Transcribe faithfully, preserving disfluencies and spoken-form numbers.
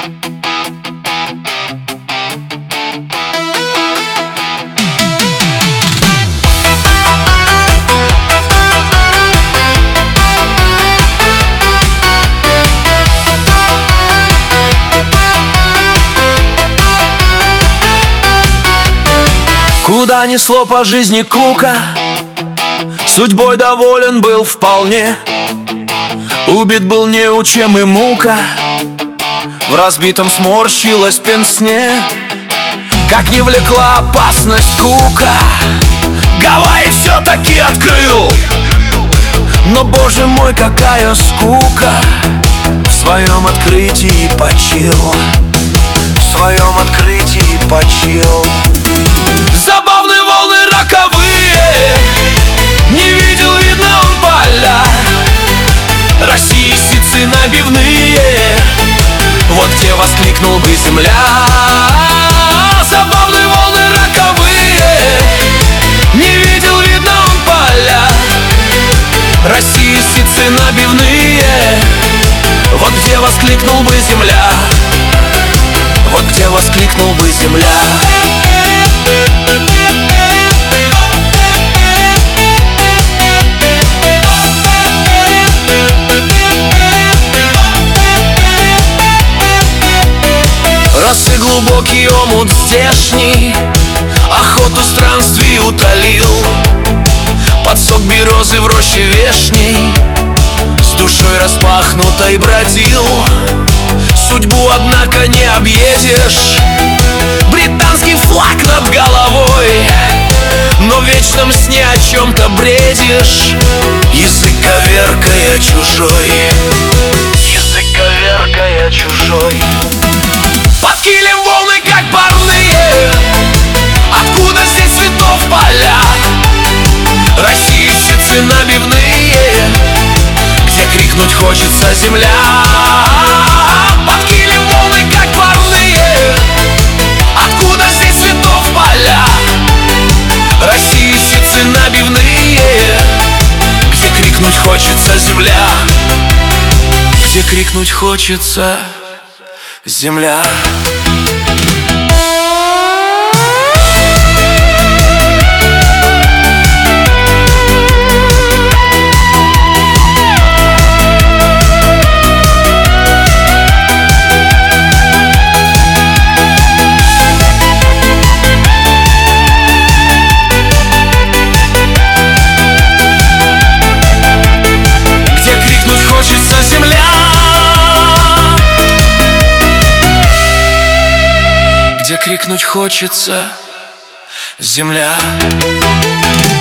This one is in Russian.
Куда несло по жизни Кука, судьбой доволен был вполне. Убит был неучем и мука, в разбитом сморщилась пенсне. Как не влекла опасность Кука, Гавайи все-таки открыл. Но, боже мой, какая скука, в своем открытии почил, в своем открытии почил. Забавные волны роковые, не видел, видно, он поля. России сицы набивные, вот где воскликнул бы земля. Забавные волны роковые, не видел, видно, он поля. России сицы набивные, вот где воскликнул бы земля. Вот где воскликнул бы земля. Раз и глубокий омут здешний охоту странствий утолил, под сок березы в роще вешней с душой распахнутой бродил. Судьбу, однако, не объедешь, британский флаг над головой, но в вечном сне о чем-то бредишь, язык коверкая чужой, язык коверкая чужой. Под килем волны, как парные, откуда здесь цветов поля? России сицы набивные, где крикнуть хочется земля. Под килем волны, как парные, откуда здесь цветов поля? России сицы набивные, где крикнуть хочется земля, где крикнуть хочется земля. Где крикнуть хочется земля.